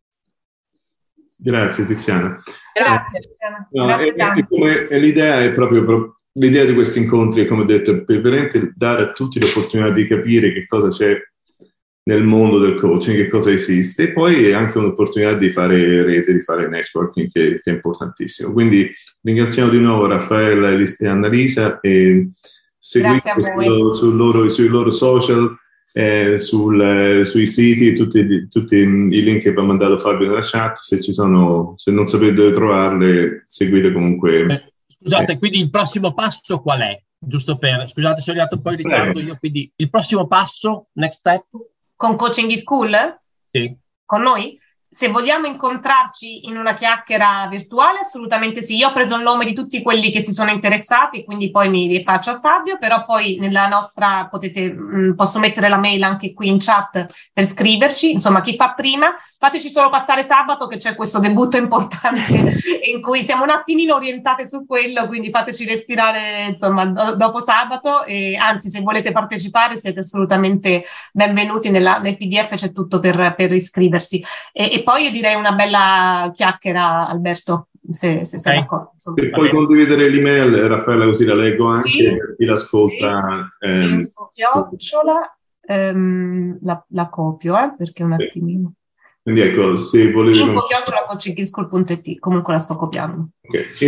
Grazie Tiziana. Grazie Tiziana. No, Grazie tanto. L'idea è proprio l'idea di questi incontri, come detto, per veramente dare a tutti l'opportunità di capire che cosa c'è nel mondo del coaching, che cosa esiste, e poi è anche un'opportunità di fare rete, di fare networking, che è importantissimo. Quindi ringraziamo di nuovo Raffaella e Annalisa e seguiteli sui loro social, sui siti, tutti i link che vi ha mandato Fabio nella chat. Se non sapete dove trovarle, seguite comunque. Scusate, quindi il prossimo passo qual è? Giusto scusate se ho arrivato un po' in ritardo io, quindi il prossimo passo, next step? Con Coaching School? Sì. Con noi? Se vogliamo incontrarci in una chiacchiera virtuale, assolutamente sì. Io ho preso il nome di tutti quelli che si sono interessati, quindi poi mi rifaccio a Fabio, però poi nella nostra posso mettere la mail anche qui in chat per scriverci. Insomma, chi fa prima, fateci solo passare sabato che c'è questo debutto importante in cui siamo un attimino orientate su quello, quindi fateci respirare insomma dopo sabato, e anzi se volete partecipare siete assolutamente benvenuti, nel PDF c'è tutto per iscriversi. E poi io direi una bella chiacchiera, Alberto, se sei d'accordo. E poi condividere l'email, Raffaella, così la leggo anche per chi l'ascolta. Sì. Info-chiocciola, la copio, perché un attimino. Quindi ecco, se volete... info-coachinginschool.it, comunque la sto copiando. Ok,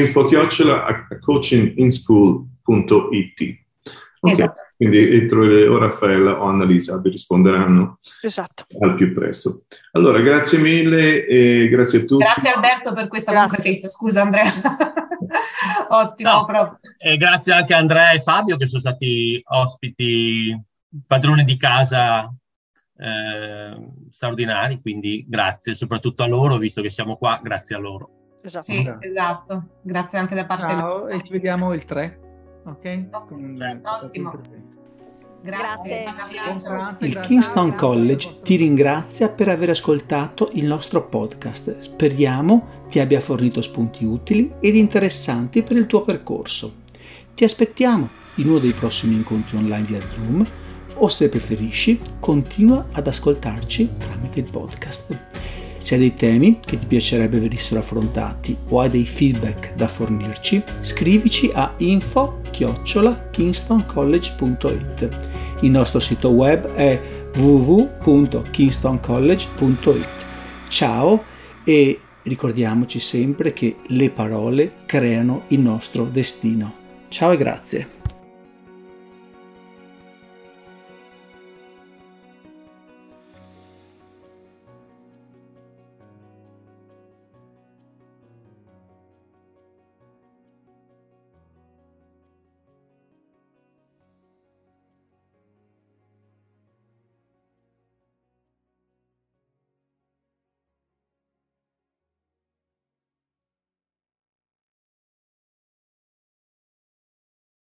info-coachinginschool.it. Ok, esatto. Quindi troverete o Raffaella o Annalisa, vi risponderanno al più presto. Allora, grazie mille e grazie a tutti. Grazie Alberto per questa concretezza, scusa Andrea. Ottimo, proprio. E grazie anche a Andrea e Fabio che sono stati ospiti, padroni di casa straordinari, ok? Grazie soprattutto a loro, visto che siamo qua, grazie a loro. Esatto. Sì, esatto, grazie anche da parte nostra. E ci vediamo il 3. Ok? Ottimo. Grazie. Il Kingston College ti ringrazia per aver ascoltato il nostro podcast. Speriamo ti abbia fornito spunti utili ed interessanti per il tuo percorso. Ti aspettiamo in uno dei prossimi incontri online via Zoom, o se preferisci continua ad ascoltarci tramite il podcast. Se hai dei temi che ti piacerebbe venissero affrontati o hai dei feedback da fornirci, scrivici a info@kingstoncollege.it. Il nostro sito web è www.kingstoncollege.it. Ciao, e ricordiamoci sempre che le parole creano il nostro destino. Ciao e grazie.